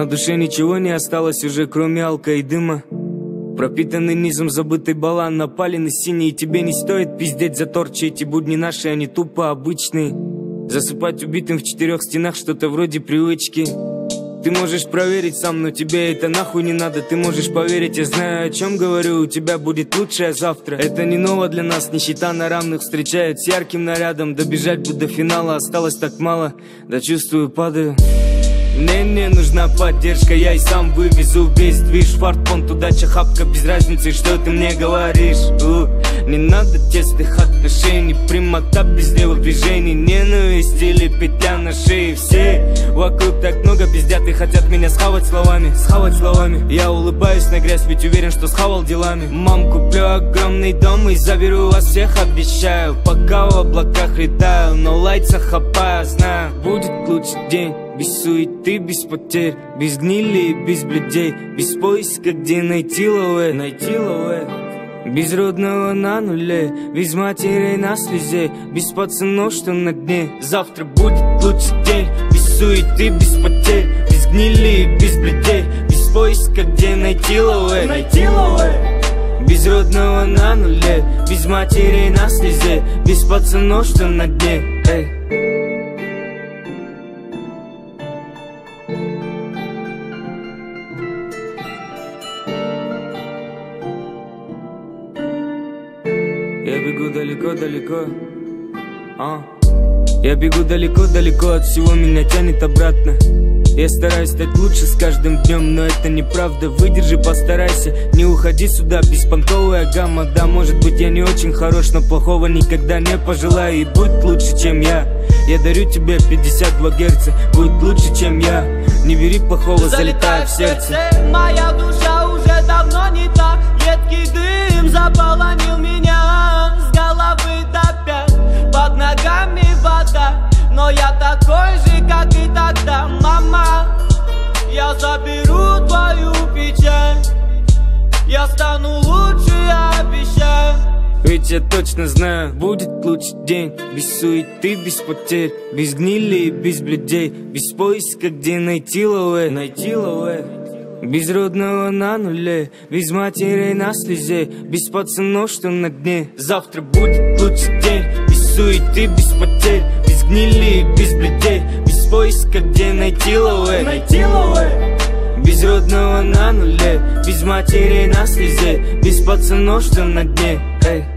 На душе ничего не осталось уже, кроме алка и дыма. Пропитанный низом забытый балан, напаленный синий. И тебе не стоит пиздеть за торчи. Эти будни наши, они тупо обычные. Засыпать убитым в 4 стенах, что-то вроде привычки. Ты можешь проверить сам, но тебе это нахуй не надо. Ты можешь поверить, я знаю, о чем говорю. У тебя будет лучшее завтра. Это не ново для нас, нищета на равных встречает с ярким нарядом. Добежать бы до финала, осталось так мало. Да чувствую, падаю. Мне нужна поддержка, я и сам вывезу весь движ. Фартпонт, удача, хапка, без разницы, что ты мне говоришь. Не надо тесных отношений, прямота без левых движений. Ненависть или петля на шее. Все вокруг так много пиздят и хотят меня схавать словами. Я улыбаюсь на грязь, ведь уверен, что схавал делами. Мам, куплю огромный дом и заберу вас всех, обещаю. Пока в облаках летаю, но лайца хапаю. Знаю, будет лучший день. Без суеты, без потерь, без гнили и без бледей. Без поиска, где найти лове. Без родного на нуле, без матерей на слезе. Без пацанов, что на дне. Завтра будет лучший день. Без суеты, без потерь, без гнили и без бледей. Без поиска, где найти лове. Без родного на нуле, без матерей на слезе. Без пацанов, что на дне. Я бегу далеко-далеко, Я бегу далеко-далеко, от всего меня тянет обратно. Я стараюсь стать лучше с каждым днем, но это неправда. Выдержи, постарайся, не уходи сюда. Беспонтовая гамма, да, может быть я не очень хорош, но плохого никогда не пожелаю. И будь лучше, чем я. Я дарю тебе 52 герца, будь лучше, чем я. Не бери плохого, залетай в сердце. Моя душа уже давно не та. Едкий дым заполонил меня с головы до пят. Под ногами вода, но я такой же, как и тогда. Мама, я заберу твою печаль. Я стану лучше, обещаю. Ведь я точно знаю, будет лучший день. Без суеты, без потерь, без гнили и без бледей. Без поиска, где найти лове. Без родного на нуле, без матерей на слезе. Без пацанов, что на дне. Завтра будет лучший день. Без суеты, без потерь, без гнили и без бледей. Без поиска, где найти лове. Без родного на нуле, без матерей на слезе. Без пацанов, что на дне.